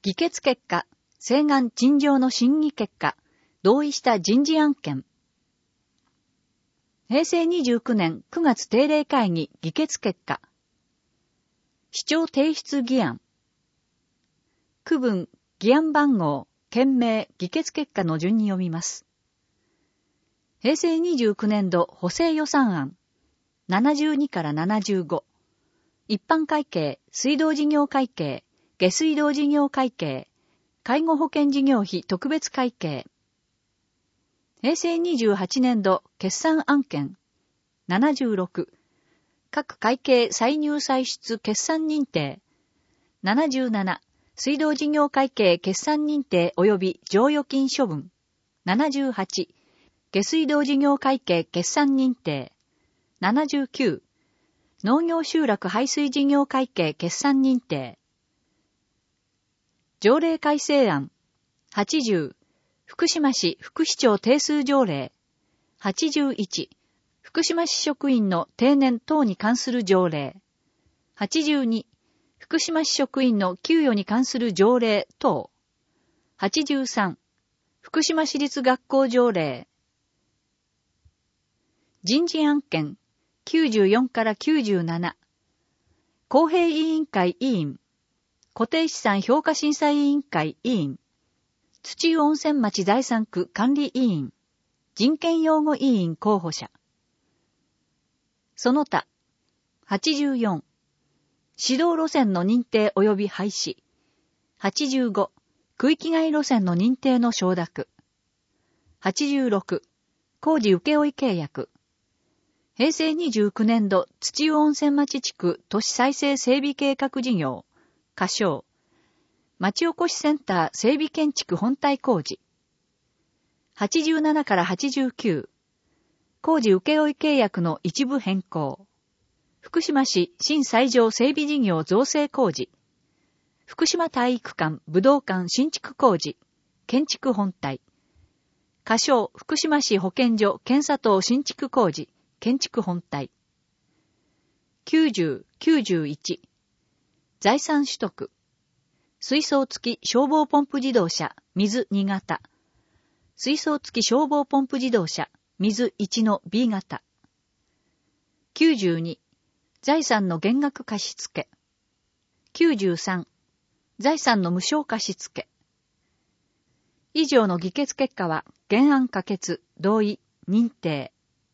議決結果、請願陳情の審議結果、同意した人事案件。平成29年9月定例会議議決結果。市長提出議案。区分、議案番号、件名、議決結果の順に読みます。平成29年度補正予算案。72から75。一般会計、水道事業会計、下水道事業会計、介護保険事業費特別会計。平成28年度決算案件。76。各会計歳入歳出決算認定。77。水道事業会計決算認定及び剰余金処分。78。下水道事業会計決算認定。79。農業集落排水事業会計決算認定。条例改正案。80。福島市副市長定数条例。81。福島市職員の定年等に関する条例。82。福島市職員の給与に関する条例等。83。福島市立学校条例。人事案件。94から97。公平委員会委員。固定資産評価審査委員会委員。土湯温泉町財産区管理委員。人権擁護委員候補者。その他。84。指導路線の認定及び廃止。85。区域外路線の認定の承諾。86。工事請負契約。平成29年度土湯温泉町地区都市再生整備計画事業。仮称。町おこしセンター整備建築本体工事。87から89。工事請負契約の一部変更。福島市新斎場整備事業造成工事。福島体育館武道館新築工事。建築本体。仮称福島市保健所検査等新築工事。建築本体。90、91。財産取得。水槽付き消防ポンプ自動車、水2型。水槽付き消防ポンプ自動車、水1の B 型。92。財産の減額貸付。93。財産の無償貸付。以上の議決結果は、原案可決、同意、認定。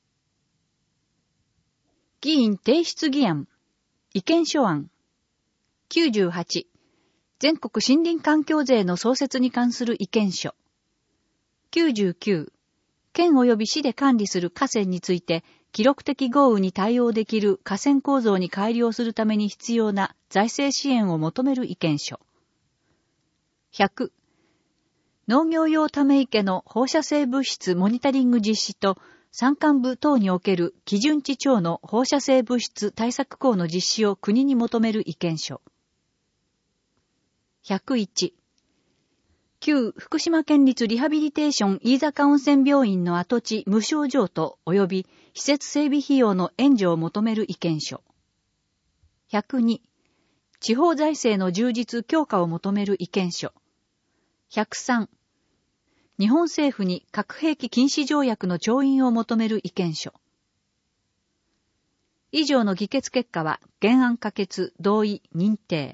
議員提出議案。意見書案。98。全国森林環境税の創設に関する意見書。99。県及び市で管理する河川について、記録的豪雨に対応できる河川構造に改良するために必要な財政支援を求める意見書。100。農業用ため池の放射性物質モニタリング実施と、山間部等における基準値超の放射性物質対策項の実施を国に求める意見書。101。旧福島県立リハビリテーション飯坂温泉病院の跡地無償譲渡及び施設整備費用の援助を求める意見書。102。地方財政の充実強化を求める意見書。103。日本政府に核兵器禁止条約の調印を求める意見書。以上の議決結果は原案可決、同意、認定。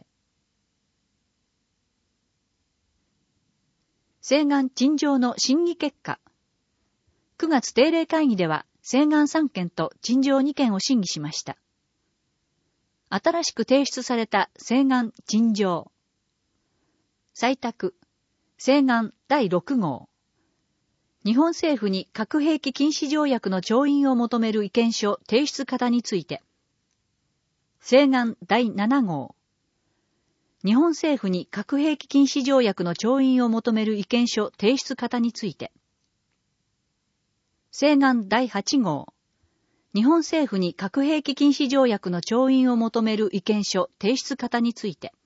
請願陳情の審議結果。9月定例会議では請願3件と陳情2件を審議しました。新しく提出された請願陳情。採択。請願第6号。日本政府に核兵器禁止条約の調印を求める意見書提出方について。請願第7号。日本政府に核兵器禁止条約の調印を求める意見書提出方について。請願第8号。日本政府に核兵器禁止条約の調印を求める意見書提出方について。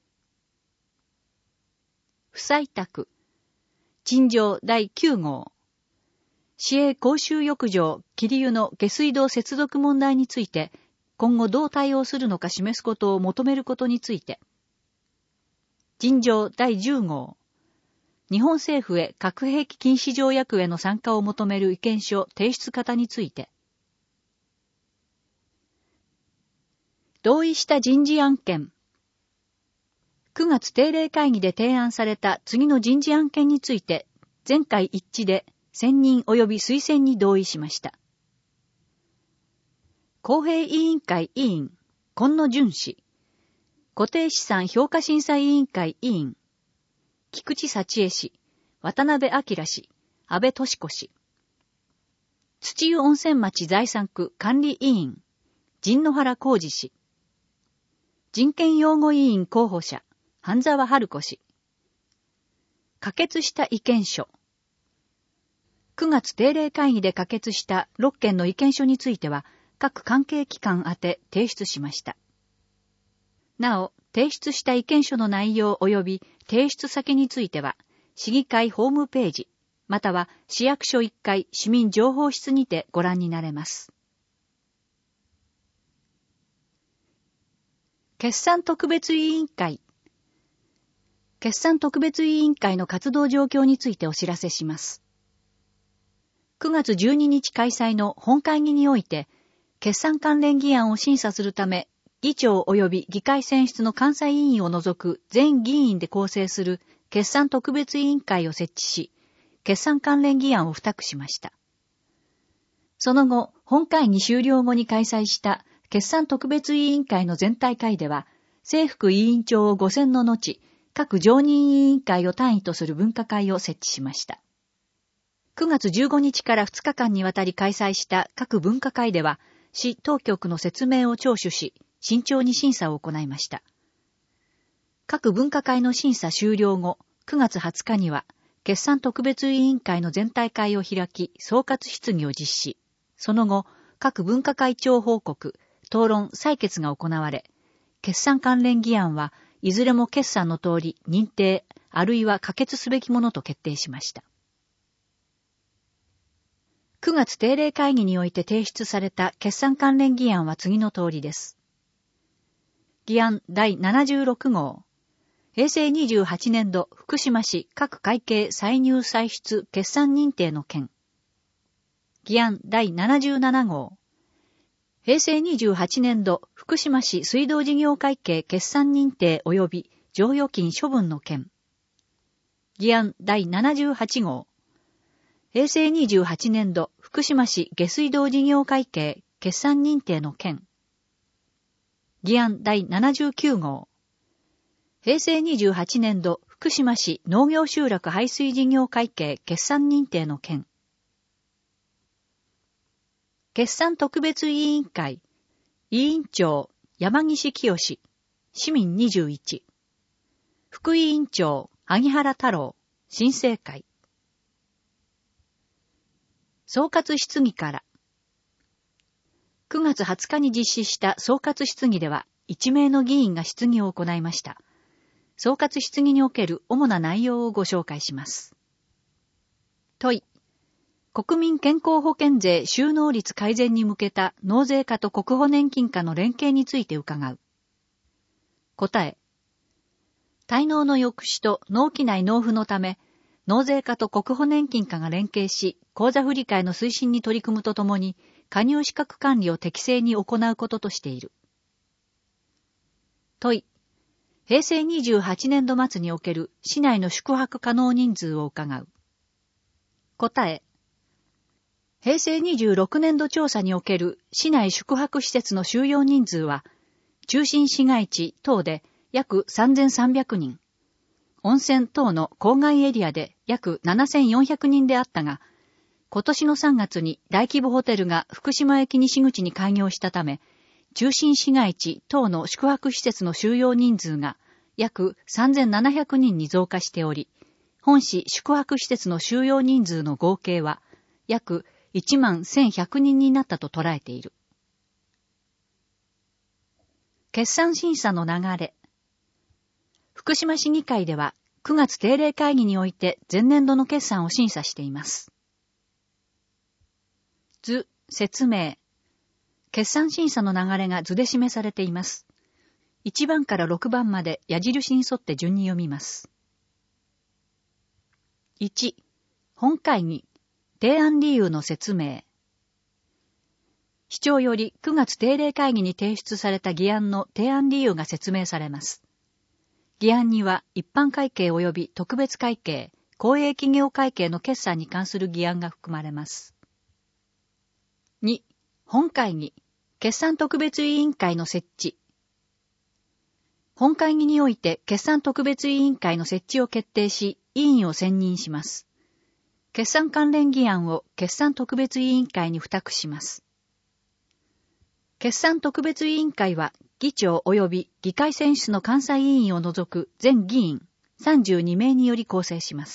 不採択。陳情第9号。市営公衆浴場、桐生の下水道接続問題について、今後どう対応するのか示すことを求めることについて。 尋条第10号。日本政府へ核兵器禁止条約への参加を求める意見書提出方について。同意した人事案件。9月定例会議で提案された次の人事案件について、全会一致で選任及び推薦に同意しました。公平委員会委員、今野淳氏。固定資産評価審査委員会委員、菊池幸恵氏、渡辺明氏、安倍敏子氏。土湯温泉町財産区管理委員、陣野原浩二氏。人権擁護委員候補者、半沢春子氏。可決した意見書。9月定例会議で可決した6件の意見書については、各関係機関宛て提出しました。なお、提出した意見書の内容及び提出先については、市議会ホームページ、または市役所1階市民情報室にてご覧になれます。決算特別委員会。決算特別委員会の活動状況についてお知らせします。9月12日開催の本会議において、決算関連議案を審査するため、議長及び議会選出の監査委員を除く全議員で構成する決算特別委員会を設置し、決算関連議案を付託しました。その後、本会議終了後に開催した決算特別委員会の全体会では、正副委員長を5選の後、各常任委員会を単位とする分科会を設置しました。9月15日から2日間にわたり開催した各分科会では、市当局の説明を聴取し、慎重に審査を行いました。各分科会の審査終了後、9月20日には、決算特別委員会の全体会を開き、総括質疑を実施。その後、各分科会長報告、討論、採決が行われ、決算関連議案はいずれも決算の通り認定、あるいは可決すべきものと決定しました。9月定例会議において提出された決算関連議案は次の通りです。議案第76号。平成28年度福島市各会計歳入歳出決算認定の件。議案第77号。平成28年度福島市水道事業会計決算認定及び剰余金処分の件。議案第78号。平成28年度福島市下水道事業会計決算認定の件。議案第79号。平成28年度福島市農業集落排水事業会計決算認定の件。決算特別委員会。委員長山岸清、市民21。副委員長萩原太郎、新生会。総括質疑から。9月20日に実施した総括質疑では、1名の議員が質疑を行いました。総括質疑における主な内容をご紹介します。問い。国民健康保険税収納率改善に向けた納税課と国保年金課の連携について伺う。答え。滞納の抑止と納期内納付のため、納税課と国保年金課が連携し、口座振替の推進に取り組むとともに、加入資格管理を適正に行うこととしている。問い。平成28年度末における市内の宿泊可能人数を伺う。答え。平成26年度調査における市内宿泊施設の収容人数は、中心市街地等で約3300人、温泉等の郊外エリアで約7400人であったが、今年の3月に大規模ホテルが福島駅西口に開業したため、中心市街地等の宿泊施設の収容人数が約3700人に増加しており、本市宿泊施設の収容人数の合計は約11,100人になったと捉えている。決算審査の流れ。福島市議会では9月定例会議において前年度の決算を審査しています。説明。決算審査の流れが図で示されています。 1番から6番まで矢印に沿って順に読みます。1、本会議、提案理由の説明。市長より9月定例会議に提出された議案の提案理由が説明されます。議案には一般会計及び特別会計、公営企業会計の決算に関する議案が含まれます。2、本会議、決算特別委員会の設置。本会議において決算特別委員会の設置を決定し、委員を選任します。決算関連議案を決算特別委員会に付託します。決算特別委員会は、議長及び議会選出の監査委員を除く全議員32名により構成します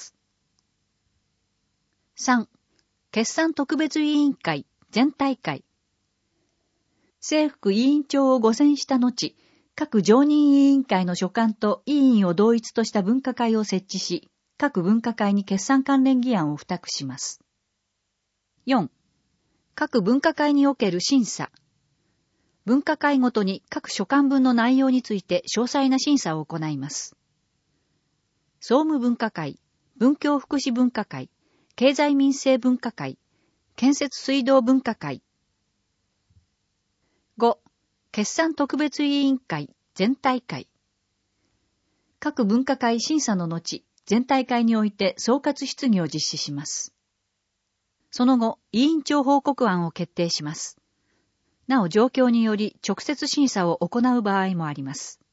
。3、決算特別委員会全体会。正副委員長を御選した後、各常任委員会の所管と委員を同一とした分科会を設置し、各分科会に決算関連議案を付託します。4、各分科会における審査。分科会ごとに各所管分の内容について詳細な審査を行います。総務分科会、文教福祉分科会、経済民生分科会、建設水道分科会。5、決算特別委員会全体会。各分科会審査の後、全体会において総括質疑を実施します。その後、委員長報告案を決定します。なお状況により直接審査を行う場合もあります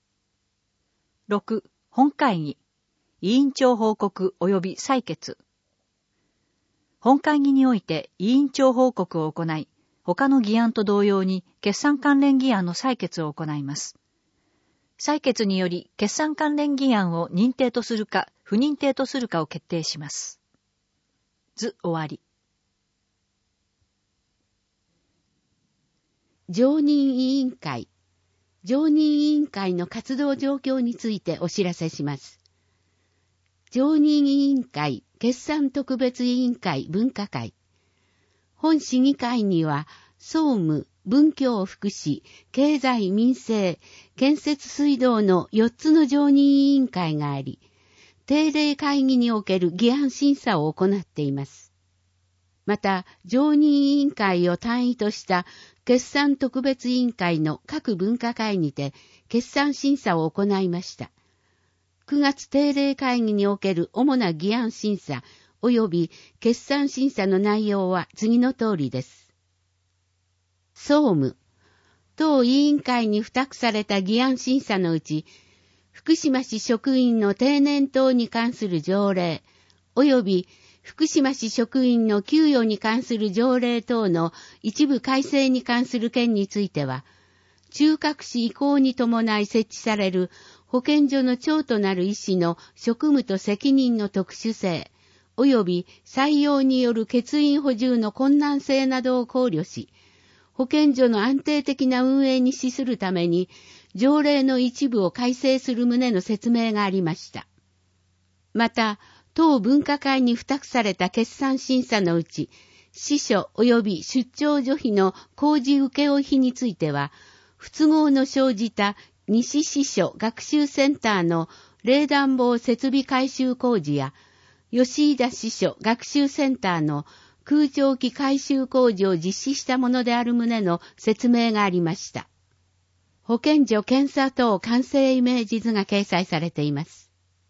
。6、本会議、委員長報告及び採決。本会議において委員長報告を行い、他の議案と同様に決算関連議案の採決を行います。採決により決算関連議案を認定とするか不認定とするかを決定します。図終わり。 常任委員会。常任委員会の活動状況についてお知らせします。常任委員会、決算特別委員会、分科会。本市議会には、総務、文教福祉、経済民生、建設水道の4つの常任委員会があり、定例会議における議案審査を行っています。また、常任委員会を単位とした決算特別委員会の各分科会にて決算審査を行いました。9月定例会議における主な議案審査及び決算審査の内容は次の通りです。総務。当委員会に付託された議案審査のうち、福島市職員の定年等に関する条例及び福島市職員の給与に関する条例等の一部改正に関する件については、中核市移行に伴い設置される保健所の長となる医師の職務と責任の特殊性、及び採用による欠員補充の困難性などを考慮し、保健所の安定的な運営に資するために、条例の一部を改正する旨の説明がありました。また、当分科会に付託された決算審査のうち、司書及び出張所費の工事請負費については、不都合の生じた西支所学習センターの冷暖房設備改修工事や、吉井田支所学習センターの空調機改修工事を実施したものである旨の説明がありました。保健所検査等完成イメージ図が掲載されています。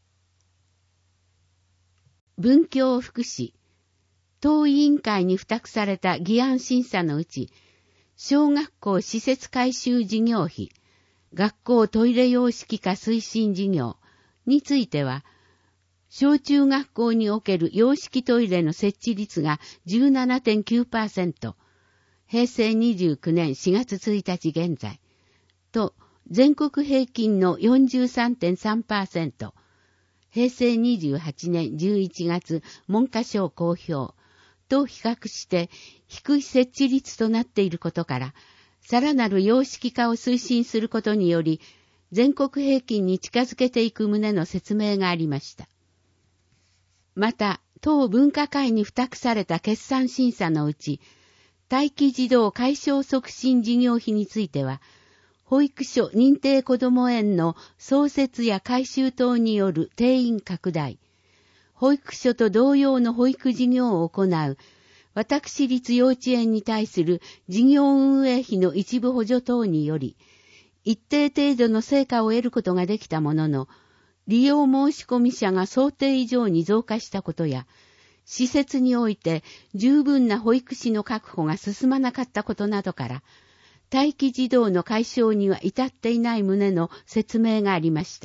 文教福祉。当委員会に付託された議案審査のうち、小学校施設改修事業費、学校トイレ様式化推進事業については、小中学校における洋式トイレの設置率が 17.9%、平成29年4月1日現在、と全国平均の 43.3%、平成28年11月文科省公表と比較して低い設置率となっていることから、さらなる様式化を推進することにより、全国平均に近づけていく旨の説明がありました。また、当分科会に付託された決算審査のうち、待機児童解消促進事業費については、 保育所認定こども園の創設や改修等による定員拡大、保育所と同様の保育事業を行う私立幼稚園に対する事業運営費の一部補助等により、一定程度の成果を得ることができたものの、利用申込者が想定以上に増加したことや、施設において十分な保育士の確保が進まなかったことなどから、待機児童の解消には至っていない旨の説明がありました。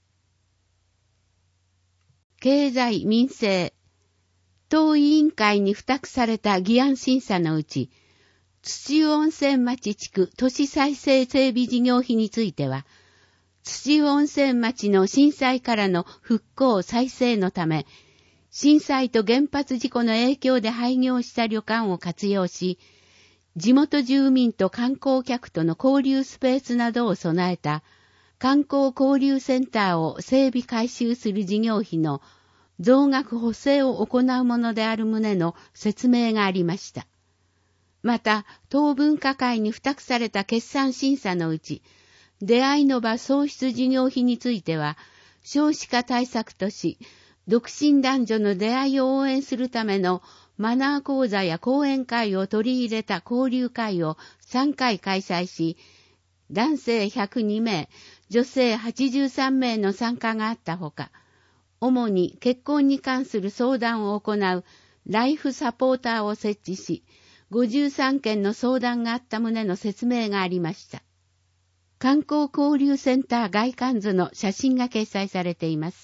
経済民生当委員会に付託された議案審査のうち、土湯温泉町地区都市再生整備事業費については、土湯温泉町の震災からの復興再生のため、震災と原発事故の影響で廃業した旅館を活用し、地元住民と観光客との交流スペースなどを備えた観光交流センターを整備改修する事業費の増額補正を行うものである旨の説明がありました。また、当分科会に付託された決算審査のうち、出会いの場創出事業費については、少子化対策とし、独身男女の出会いを応援するためのマナー講座や講演会を取り入れた交流会を3回開催し、男性102名、女性83名の参加があったほか、主に結婚に関する相談を行うライフサポーターを設置し、53件の相談があった旨の説明がありました。観光交流センター外観図の写真が掲載されています。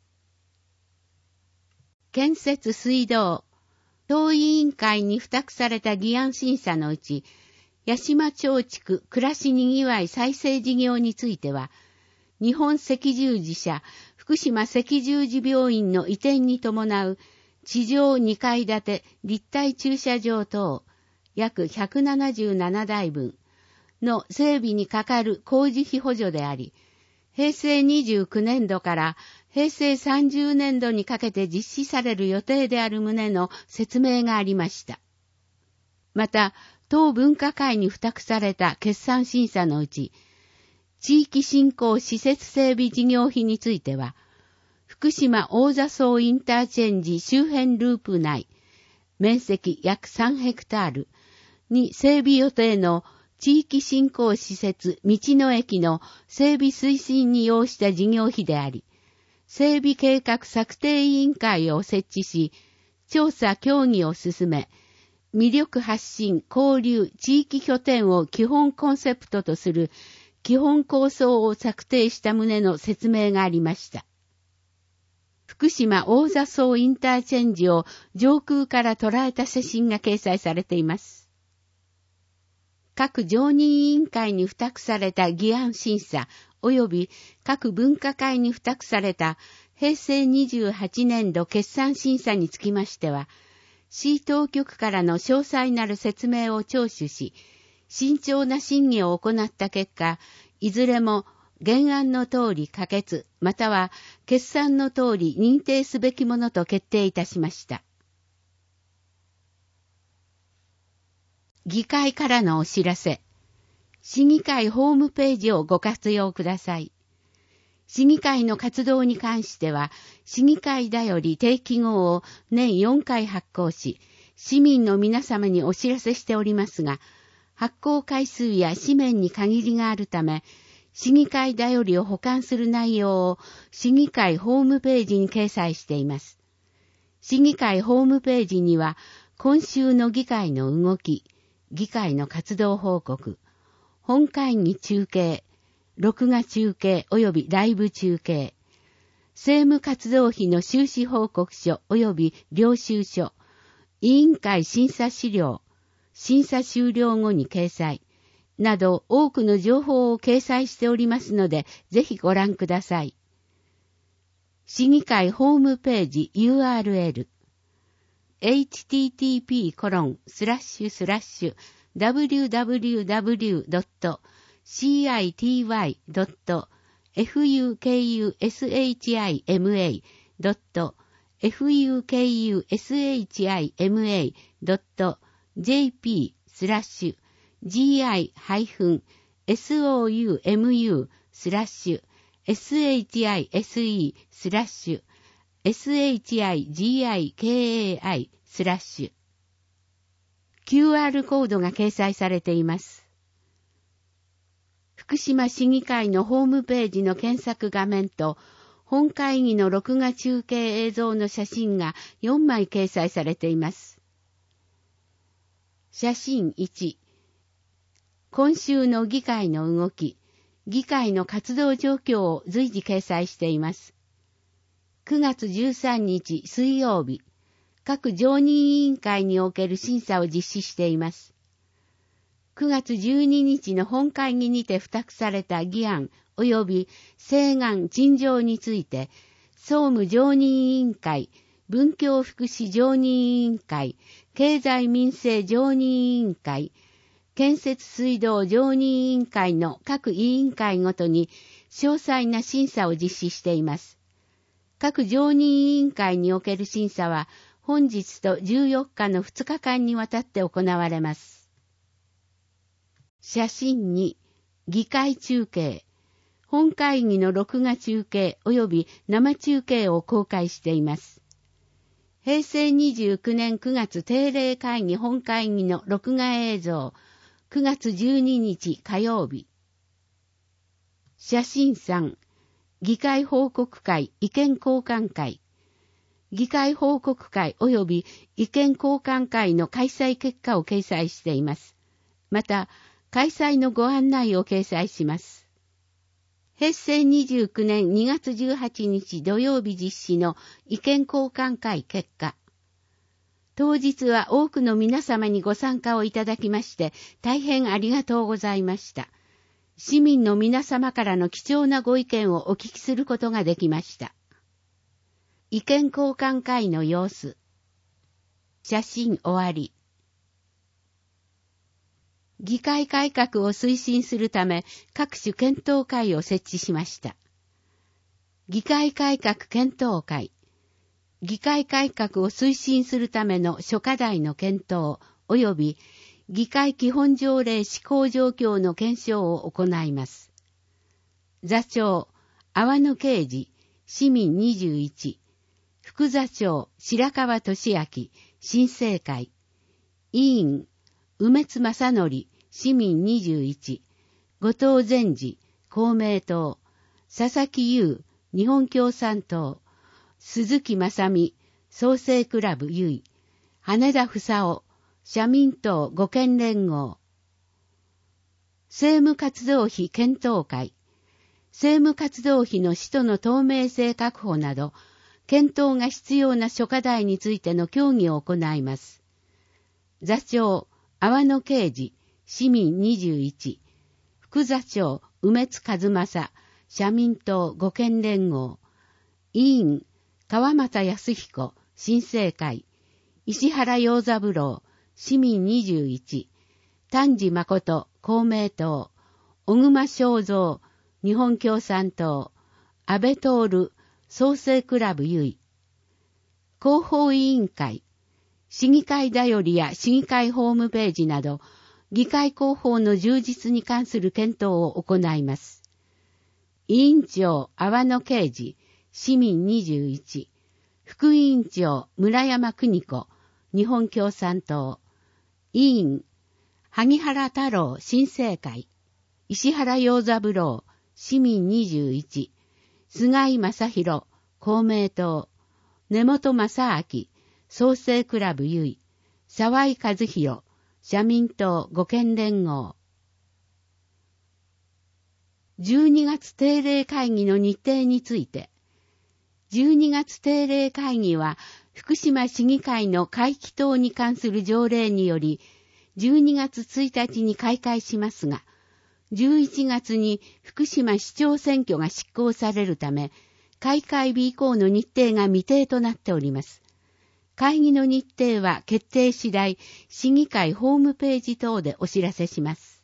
建設水道当委員会に付託された議案審査のうち、八島町地区暮らしにぎわい再生事業については、日本赤十字社福島赤十字病院の移転に伴う地上2階建て立体駐車場等約177台分の整備にかかる工事費補助であり、平成29年度から平成30年度にかけて実施される予定である旨の説明がありました。また、当分科会に付託された決算審査のうち、地域振興施設整備事業費については、福島大座荘インターチェンジ周辺ループ内、面積約3ヘクタールに整備予定の地域振興施設道の駅の整備推進に要した事業費であり、整備計画策定委員会を設置し、調査協議を進め、魅力発信交流地域拠点を基本コンセプトとする基本構想を策定した旨の説明がありました。福島大座荘インターチェンジを上空から捉えた写真が掲載されています。各常任委員会に付託された議案審査及び各分科会に付託された平成28年度決算審査につきましては、市当局からの詳細なる説明を聴取し、慎重な審議を行った結果、いずれも原案の通り可決、または決算の通り認定すべきものと決定いたしました。議会からのお知らせ。市議会ホームページをご活用ください。市議会の活動に関しては、市議会だより定期号を年4回発行し、市民の皆様にお知らせしておりますが、発行回数や紙面に限りがあるため、市議会だよりを保管する内容を市議会ホームページに掲載しています。市議会ホームページには、今週の議会の動き、議会の活動報告、本会議中継、録画中継及びライブ中継、政務活動費の収支報告書及び領収書、委員会審査資料、審査終了後に掲載、など多くの情報を掲載しておりますので、ぜひご覧ください。市議会ホームページ URL http://www.city.fukushima.jp/gi-fukushima soumu/shishigi-kai/QR コードが掲載されています。福島市議会のホームページの検索画面と本会議の録画中継映像の写真が4枚掲載されています。写真1、今週の議会の動き、議会の活動状況を随時掲載しています。9月13日水曜日、各常任委員会における審査を実施しています。9月12日の本会議にて付託された議案及び請願陳情について、総務常任委員会、文教福祉常任委員会、経済民生常任委員会、建設水道常任委員会の各委員会ごとに詳細な審査を実施しています。各常任委員会における審査は本日と14日の2日間にわたって行われます。写真2、議会中継。本会議の録画中継及び生中継を公開しています。平成29年9月定例会議本会議の録画映像、9月12日火曜日。写真3、議会報告会意見交換会。議会報告会及び意見交換会の開催結果を掲載しています。また、開催のご案内を掲載します。平成29年2月18日土曜日実施の意見交換会結果。当日は多くの皆様にご参加をいただきまして大変ありがとうございました。市民の皆様からの貴重なご意見をお聞きすることができました。意見交換会の様子。写真終わり。議会改革を推進するため各種検討会を設置しました。議会改革検討会。議会改革を推進するための諸課題の検討及び議会基本条例施行状況の検証を行います。座長、阿波野啓二、市民21。副座長、白川俊明、新生会。委員、梅津正則、市民21。後藤善治、公明党。佐々木優、日本共産党。鈴木正美、創生クラブゆい。羽田房夫、社民党護憲連合。政務活動費検討会。政務活動費の使途の透明性確保など、検討が必要な諸課題についての協議を行います。座長、阿波野啓二、市民21。副座長、梅津和正、社民党護憲連合。委員、川俣康彦、新生会。石原洋三郎、市民21。丹治誠、公明党。小熊正三、日本共産党。安倍徹、創生クラブゆい。広報委員会。市議会だよりや市議会ホームページなど、議会広報の充実に関する検討を行います。委員長、阿波野啓二、市民21。副委員長、村山邦子、日本共産党。委員、萩原太郎、新生会。石原洋三郎、市民21。菅井正弘、公明党。根本正明、創生クラブゆい。沢井和弘、社民党護憲連合。12月定例会議の日程について、12月定例会議は福島市議会の会期等に関する条例により12月1日に開会しますが、11月に福島市長選挙が執行されるため、開会日以降の日程が未定となっております。会議の日程は決定次第、市議会ホームページ等でお知らせします。